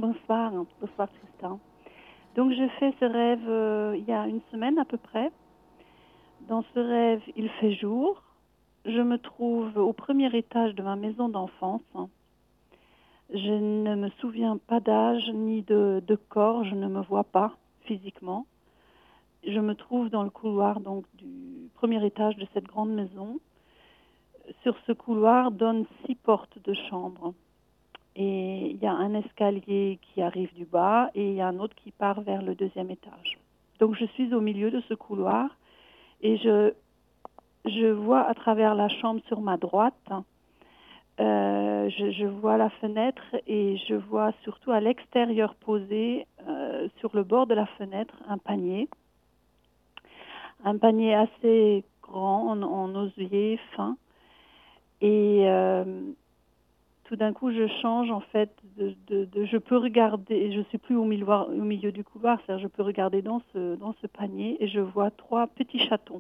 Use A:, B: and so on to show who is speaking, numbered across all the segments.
A: bonsoir, hein. Bonsoir Tristan. Donc je fais ce rêve il y a une semaine à peu près. Dans ce rêve, il fait jour. Je me trouve au premier étage de ma maison d'enfance. Je ne me souviens pas d'âge ni de corps, je ne me vois pas physiquement. Je me trouve dans le couloir donc du premier étage de cette grande maison. Sur ce couloir donnent 6 portes de chambre. Et il y a un escalier qui arrive du bas et il y a un autre qui part vers le deuxième étage. Donc je suis au milieu de ce couloir et je vois à travers la chambre sur ma droite, je vois la fenêtre et je vois surtout à l'extérieur posé sur le bord de la fenêtre un panier assez grand en osier fin et tout d'un coup, je change en fait. Je peux regarder. Je suis plus au milieu du couloir, c'est-à-dire je peux regarder dans ce panier et je vois 3 petits chatons.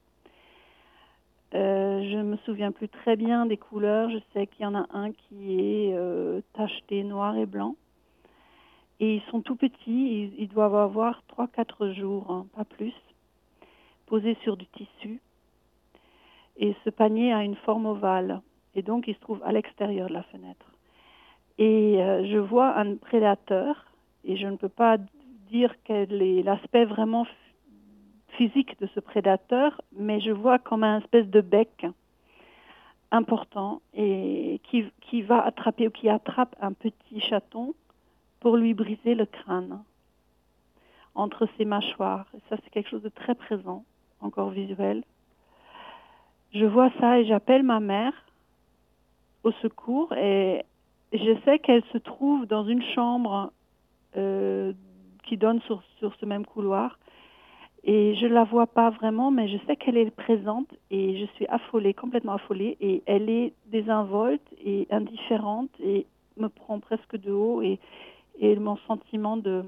A: Je ne me souviens plus très bien des couleurs. Je sais qu'il y en a un qui est tacheté noir et blanc. Et ils sont tout petits. Ils doivent avoir 3-4 jours, hein, pas plus, posés sur du tissu. Et ce panier a une forme ovale. Et donc, il se trouve à l'extérieur de la fenêtre. Et je vois un prédateur, et je ne peux pas dire quel est l'aspect vraiment physique de ce prédateur, mais je vois comme un espèce de bec important et qui va attraper ou qui attrape un petit chaton pour lui briser le crâne entre ses mâchoires. Et ça, c'est quelque chose de très présent, encore visuel. Je vois ça et j'appelle ma mère au secours et je sais qu'elle se trouve dans une chambre qui donne sur ce même couloir et je la vois pas vraiment mais je sais qu'elle est présente et je suis affolée, complètement affolée et elle est désinvolte et indifférente et me prend presque de haut et mon sentiment de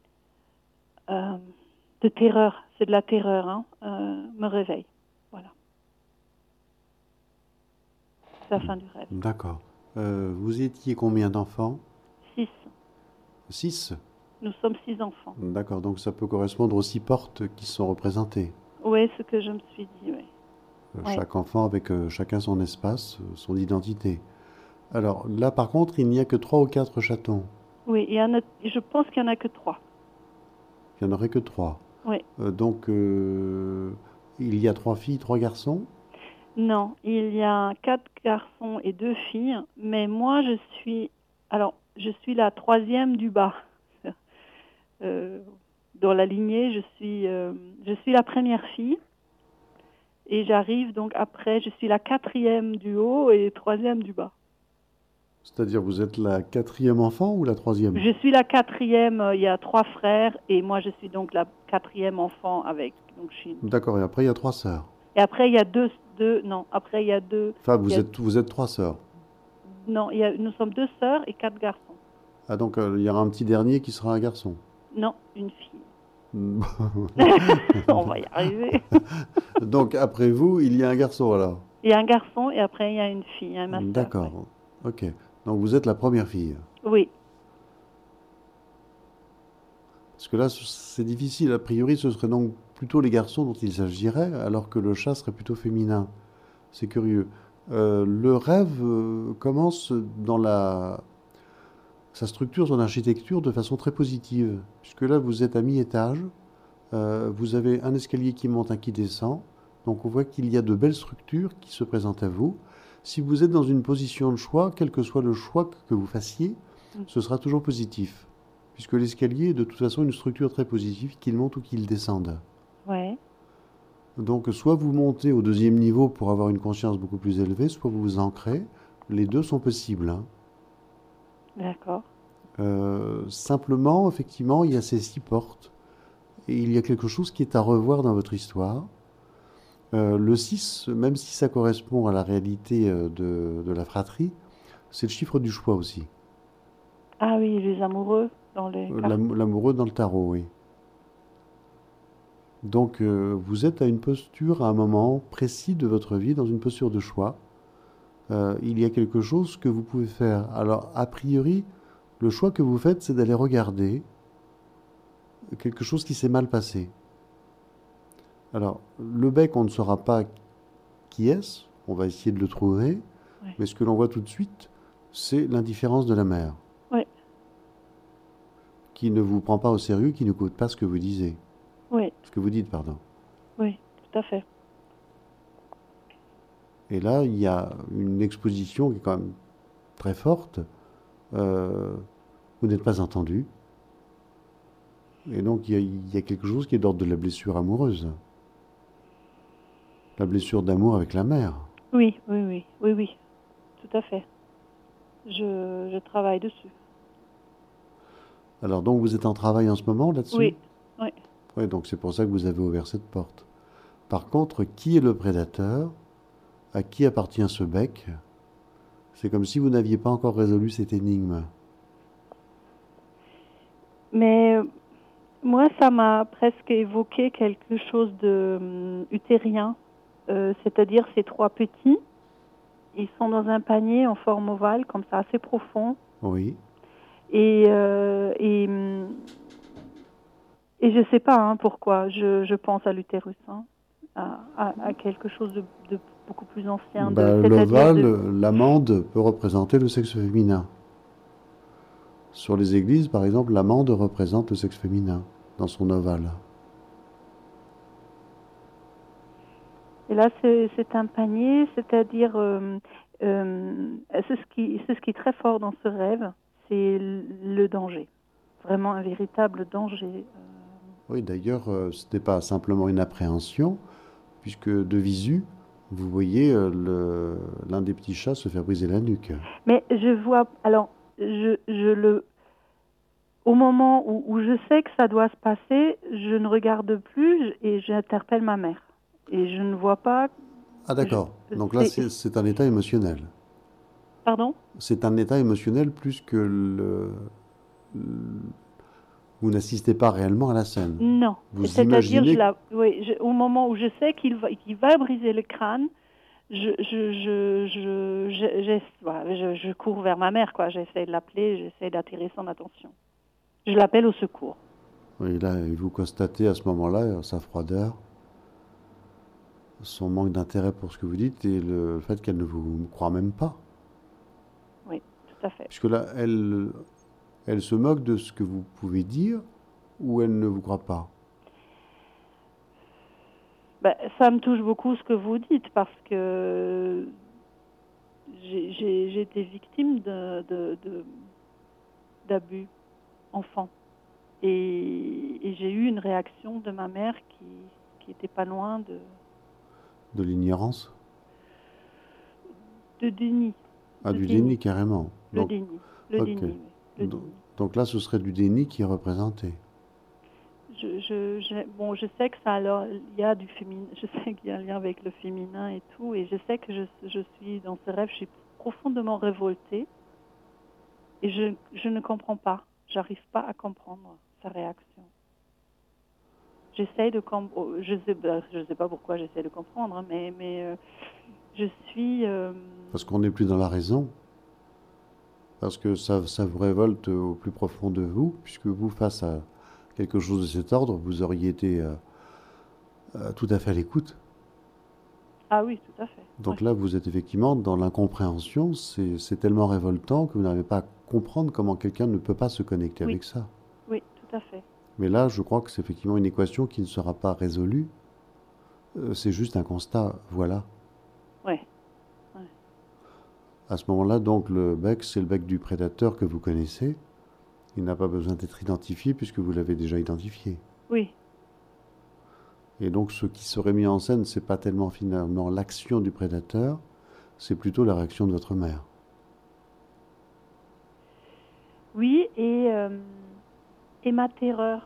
A: terreur, c'est de la terreur, hein, me réveille. Voilà. C'est la fin du rêve.
B: D'accord. Vous étiez combien d'enfants?
A: 6.
B: 6?
A: Nous sommes 6 enfants.
B: D'accord, donc ça peut correspondre aux 6 portes qui sont représentées.
A: Oui, ce que je me suis dit, oui. Oui.
B: Chaque enfant avec chacun son espace, son identité. Alors là, par contre, il n'y a que 3 ou 4 chatons.
A: Oui, je pense qu'il n'y en a que 3.
B: Il n'y en aurait que 3.
A: Oui.
B: Donc, il y a 3 filles, 3 garçons?
A: Non, il y a 4 garçons et 2 filles, mais moi je suis la 3e du bas. Dans la lignée, je suis la première fille et j'arrive donc après, je suis la 4e du haut et 3e du bas.
B: C'est-à-dire, vous êtes la 4e enfant ou la 3e?
A: Je suis la 4e, il y a 3 frères et moi je suis donc la 4e enfant avec. Donc
B: D'accord, et après il y a 3 sœurs.
A: Et après il y a après il y a 2.
B: Enfin, vous êtes 3 sœurs.
A: Non, nous sommes 2 sœurs et 4 garçons.
B: Ah, donc il y aura un petit dernier qui sera un garçon.
A: Non, une fille. On va y arriver.
B: Donc après vous, il y a un garçon alors.
A: Il y a un garçon et après il y a une fille, un master.
B: D'accord,
A: ouais.
B: ok. Donc vous êtes la première fille.
A: Oui.
B: Parce que là, c'est difficile. A priori, ce serait donc plutôt les garçons dont il s'agirait, alors que le chat serait plutôt féminin. C'est curieux. Le rêve commence dans sa structure, son architecture de façon très positive. Puisque là, vous êtes à mi-étage, vous avez un escalier qui monte, un qui descend. Donc on voit qu'il y a de belles structures qui se présentent à vous. Si vous êtes dans une position de choix, quel que soit le choix que vous fassiez, ce sera toujours positif. Puisque l'escalier est de toute façon une structure très positive, qu'il monte ou qu'il descende.
A: Ouais.
B: Donc soit vous montez au 2e niveau pour avoir une conscience beaucoup plus élevée, soit vous vous ancrez. Les deux sont possibles. Hein.
A: D'accord.
B: Simplement, effectivement, il y a ces 6 portes. Et il y a quelque chose qui est à revoir dans votre histoire. Le 6, même si ça correspond à la réalité de la fratrie, c'est le chiffre du choix aussi.
A: Ah oui, les amoureux dans les cartes.
B: L'amoureux dans le tarot, oui. Donc vous êtes à une posture, à un moment précis de votre vie, dans une posture de choix. Il y a quelque chose que vous pouvez faire. Alors, a priori, Le choix que vous faites, c'est d'aller regarder quelque chose qui s'est mal passé. Alors, le bec, on ne saura pas qui est-ce, on va essayer de le trouver,
A: Ouais.
B: mais ce que l'on voit tout de suite, c'est l'indifférence de la mère,
A: Ouais.
B: qui ne vous prend pas au sérieux, qui ne n'écoute pas ce que vous disiez,
A: Oui.
B: ce que vous dites, pardon.
A: Oui. Tout à fait.
B: Et là, il y a une exposition qui est quand même très forte. Euh, vous n'êtes pas entendu. Et donc, il y a quelque chose qui est d'ordre de la blessure amoureuse. La blessure d'amour avec la mère.
A: Oui. Oui. Oui. Oui. Oui. Tout à fait. Je travaille dessus.
B: Alors, donc, vous êtes en travail en ce moment là-dessus?
A: Oui. Oui.
B: Oui, donc c'est pour ça que vous avez ouvert cette porte. Par contre, qui est le prédateur? À qui appartient ce bec? C'est comme si vous n'aviez pas encore résolu cette énigme.
A: Mais moi, ça m'a presque évoqué quelque chose de utérien. C'est-à-dire ces trois petits. Ils sont dans un panier en forme ovale, comme ça, assez profond.
B: Oui.
A: Et, euh, et, hum, et je ne sais pas pourquoi je pense à l'utérus, à quelque chose de beaucoup plus ancien, c'est-à-dire
B: L'ovale, l'amande peut représenter le sexe féminin. Sur les églises, par exemple, l'amande représente le sexe féminin dans son ovale.
A: Et là, c'est un panier, c'est-à-dire, c'est ce qui est très fort dans ce rêve, c'est le danger. Vraiment un véritable danger.
B: Oui, d'ailleurs, ce n'est pas simplement une appréhension, puisque de visu, vous voyez l'un des petits chats se faire briser la nuque.
A: Mais je vois, alors, au moment où je sais que ça doit se passer, je ne regarde plus et j'interpelle ma mère. Et je ne vois pas.
B: Ah d'accord. Donc là,
A: C'est,
B: c'est un état émotionnel.
A: pardon?
B: C'est un état émotionnel plus que vous n'assistez pas réellement à la scène.
A: Non.
B: Vous
A: C'est-à-dire,
B: imaginez...
A: au moment où je sais qu'il va briser le crâne, voilà, je cours vers ma mère, quoi. J'essaie de l'appeler, j'essaie d'attirer son attention. Je l'appelle au secours.
B: Oui, là, vous constatez à ce moment-là sa froideur, son manque d'intérêt pour ce que vous dites et le fait qu'elle ne vous croit même pas.
A: Oui, tout à fait.
B: Puisque là, elle se moque de ce que vous pouvez dire ou elle ne vous croit pas.
A: Ben, ça me touche beaucoup ce que vous dites parce que j'ai été victime d'abus enfant et j'ai eu une réaction de ma mère qui était pas loin
B: De l'ignorance?
A: de déni.
B: Ah,
A: De
B: du
A: déni.
B: déni carrément.
A: Le
B: Donc,
A: déni. Le
B: ok.
A: déni, oui. Le
B: Donc,
A: déni.
B: donc là, ce serait du déni qui est représenté.
A: Bon, je sais que ça, alors, il y a du féminin, je sais qu'il y a un lien avec le féminin et tout, et je sais que je suis dans ce rêve, je suis profondément révoltée, et je ne comprends pas, j'arrive pas à comprendre sa réaction. J'essaie de comprendre, je sais pas pourquoi j'essaie de comprendre, mais je suis,
B: Parce qu'on n'est plus dans la raison. Parce que ça vous révolte au plus profond de vous, puisque vous, face à quelque chose de cet ordre, vous auriez été tout à fait à l'écoute.
A: ah oui, tout à fait, oui,
B: Donc là, vous êtes effectivement dans l'incompréhension. C'est tellement révoltant que vous n'arrivez pas à comprendre comment quelqu'un ne peut pas se connecter
A: oui,
B: avec ça.
A: oui, tout à fait,
B: Mais là, je crois que c'est effectivement une équation qui ne sera pas résolue. C'est juste un constat. Voilà.
A: oui.
B: À ce moment-là, donc, le bec, c'est le bec du prédateur que vous connaissez. Il n'a pas besoin d'être identifié puisque vous l'avez déjà identifié.
A: Oui.
B: Et donc, ce qui serait mis en scène, c'est pas tellement finalement l'action du prédateur, c'est plutôt la réaction de votre mère.
A: Oui, et ma terreur.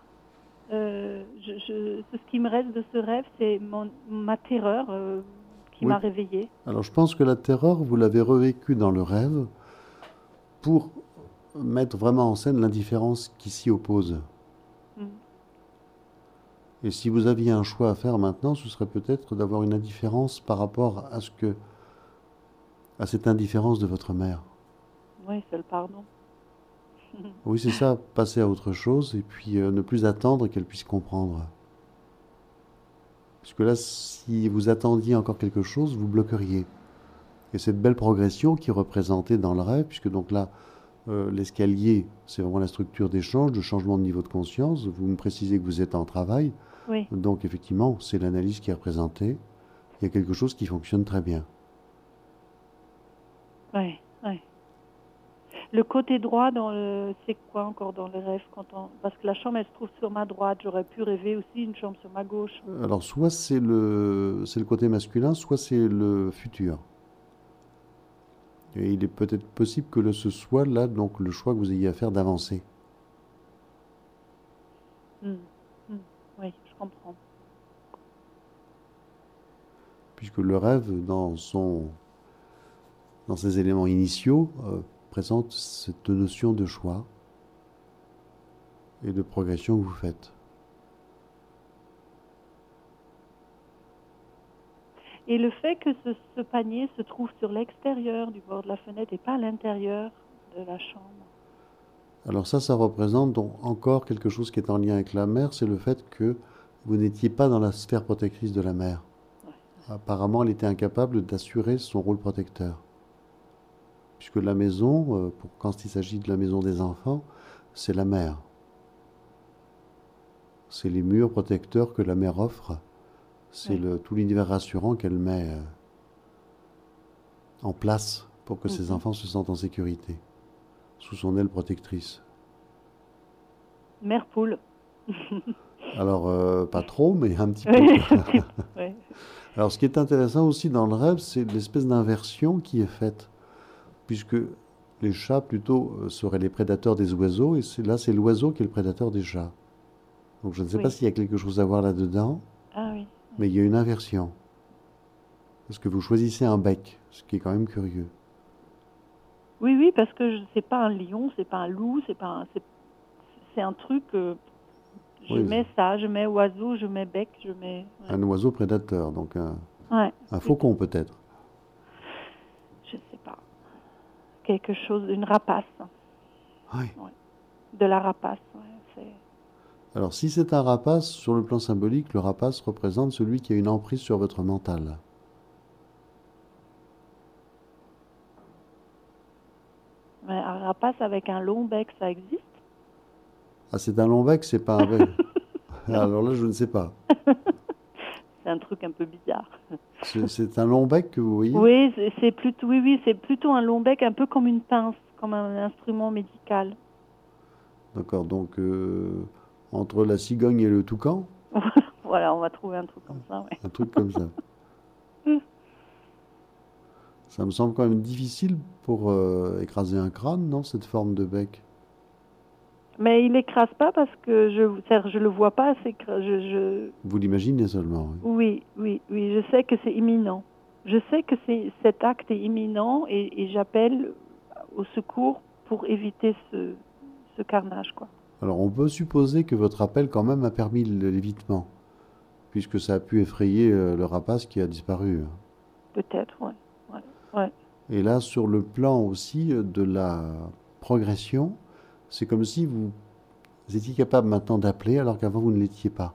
A: Ce qui me reste de ce rêve, c'est ma terreur qui
B: Oui.
A: m'a réveillée.
B: Alors, je pense que la terreur, vous l'avez revécue dans le rêve pour mettre vraiment en scène l'indifférence qui s'y oppose.
A: Mm.
B: Et si vous aviez un choix à faire maintenant, ce serait peut-être d'avoir une indifférence par rapport à cette indifférence de votre mère.
A: Oui, c'est le pardon.
B: Oui, c'est ça, passer à autre chose et puis ne plus attendre qu'elle puisse comprendre. Parce que là, si vous attendiez encore quelque chose, vous bloqueriez. Et cette belle progression qui est représentée dans le rêve, puisque donc là, l'escalier, c'est vraiment la structure d'échange, de changement de niveau de conscience. Vous me précisez que vous êtes en travail.
A: Oui,
B: Donc effectivement, c'est l'analyse qui est représentée. Il y a quelque chose qui fonctionne très bien.
A: oui, oui. Le côté droit c'est quoi encore dans le rêve parce que la chambre elle se trouve sur ma droite, j'aurais pu rêver aussi une chambre sur ma gauche.
B: Alors soit c'est le côté masculin, soit c'est le futur. Et il est peut-être possible que ce soit là donc le choix que vous ayez à faire d'avancer.
A: Hmm, hmm. Oui, je comprends.
B: Puisque le rêve, dans ses éléments initiaux, présente cette notion de choix et de progression que vous faites.
A: Et le fait que ce panier se trouve sur l'extérieur du bord de la fenêtre et pas à l'intérieur de la chambre.
B: Alors ça représente donc encore quelque chose qui est en lien avec la mère, c'est le fait que vous n'étiez pas dans la sphère protectrice de la mère.
A: Ouais.
B: Apparemment, elle était incapable d'assurer son rôle protecteur. Puisque la maison, quand il s'agit de la maison des enfants, c'est la mère. C'est les murs protecteurs que la mère offre. C'est
A: Oui.
B: tout l'univers rassurant qu'elle met en place pour que ses
A: Mhm.
B: enfants se sentent en sécurité, sous son aile protectrice.
A: Mère poule.
B: Alors, pas trop, mais un petit peu.
A: Oui, oui.
B: Alors, ce qui est intéressant aussi dans le rêve, c'est l'espèce d'inversion qui est faite, puisque les chats, plutôt, seraient les prédateurs des oiseaux, et là, c'est l'oiseau qui est le prédateur des chats. Donc, je ne sais pas
A: Oui.
B: s'il y a quelque chose à voir là-dedans,
A: Ah oui.
B: mais il y a une inversion. Parce que vous choisissez un bec, ce qui est quand même curieux.
A: Oui, oui, parce que c'est pas un lion, c'est pas un loup, c'est un truc. Je
B: Oui,
A: mets ça, je mets oiseau, je mets bec, je mets. Ouais.
B: un oiseau prédateur, donc
A: Ouais,
B: un
A: plutôt.
B: faucon peut-être.
A: Je sais pas. Quelque chose, une rapace.
B: Oui.
A: Ouais. De la rapace. Ouais,
B: Alors, si c'est un rapace, sur le plan symbolique, le rapace représente celui qui a une emprise sur votre mental.
A: mais un rapace avec un long bec, ça existe?
B: Ah, c'est un long bec, c'est pas un bec.
A: Non.
B: Alors là, je ne sais pas.
A: C'est un truc un peu bizarre.
B: C'est un long bec que vous voyez?
A: Oui, c'est plutôt, oui, oui, c'est plutôt un long bec, un peu comme une pince, comme un instrument médical.
B: D'accord, donc entre la cigogne et le toucan,
A: Voilà, on va trouver un truc comme ça, ouais.
B: un truc comme ça. Ça me semble quand même difficile pour écraser un crâne, non, cette forme de bec?
A: Mais il écrase pas parce que je le vois pas.
B: Vous l'imaginez seulement, oui.
A: Oui, oui, oui. Je sais que c'est imminent. Je sais que cet acte est imminent et j'appelle au secours pour éviter ce carnage, quoi.
B: Alors on peut supposer que votre appel quand même a permis l'évitement, puisque ça a pu effrayer le rapace qui a disparu.
A: Peut-être, ouais, ouais, ouais.
B: Et là, sur le plan aussi de la progression, c'est comme si vous étiez capable maintenant d'appeler alors qu'avant vous ne l'étiez pas.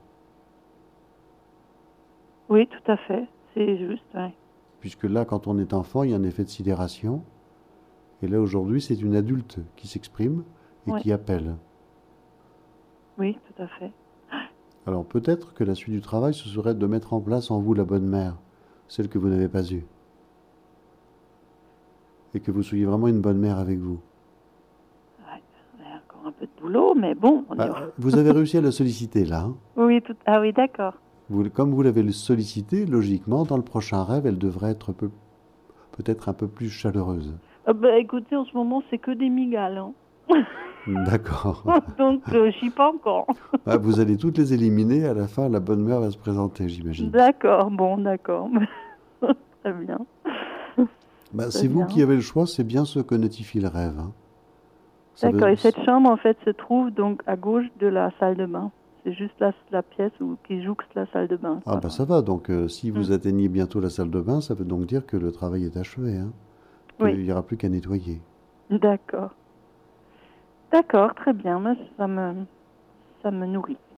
A: Oui, tout à fait. C'est juste, ouais.
B: Puisque là, quand on est enfant, il y a un effet de sidération. Et là, aujourd'hui, c'est une adulte qui s'exprime et
A: Ouais.
B: qui appelle.
A: Oui, tout à fait.
B: Alors peut-être que la suite du travail, ce serait de mettre en place en vous la bonne mère, celle que vous n'avez pas eue. Et que vous soyez vraiment une bonne mère avec vous.
A: Ouais. Il y a encore un peu de boulot, mais bon, on y va.
B: Vous avez réussi à la solliciter là, hein.
A: Oui, ah oui, d'accord.
B: Comme vous l'avez sollicité, logiquement, dans le prochain rêve, elle devrait être peut-être un peu plus chaleureuse.
A: Bah, écoutez, en ce moment, c'est que des migales, hein.
B: D'accord.
A: Donc, je suis pas encore.
B: Ah, vous allez toutes les éliminer, à la fin, la bonne mère va se présenter, j'imagine.
A: D'accord, bon, d'accord. Très bien. Très
B: C'est vous
A: bien.
B: qui avez le choix, c'est bien ce que notifie le rêve, hein.
A: D'accord, et cette chambre, en fait, se trouve donc à gauche de la salle de bain. C'est juste la pièce qui jouxte la salle de bain,
B: Ah
A: quoi.
B: ça va, donc si
A: Mm.
B: vous atteignez bientôt la salle de bain, ça veut donc dire que le travail est achevé, hein, qu'il
A: Oui,
B: n'y aura plus qu'à nettoyer.
A: d'accord. D'accord, très bien. Moi, ça me nourrit.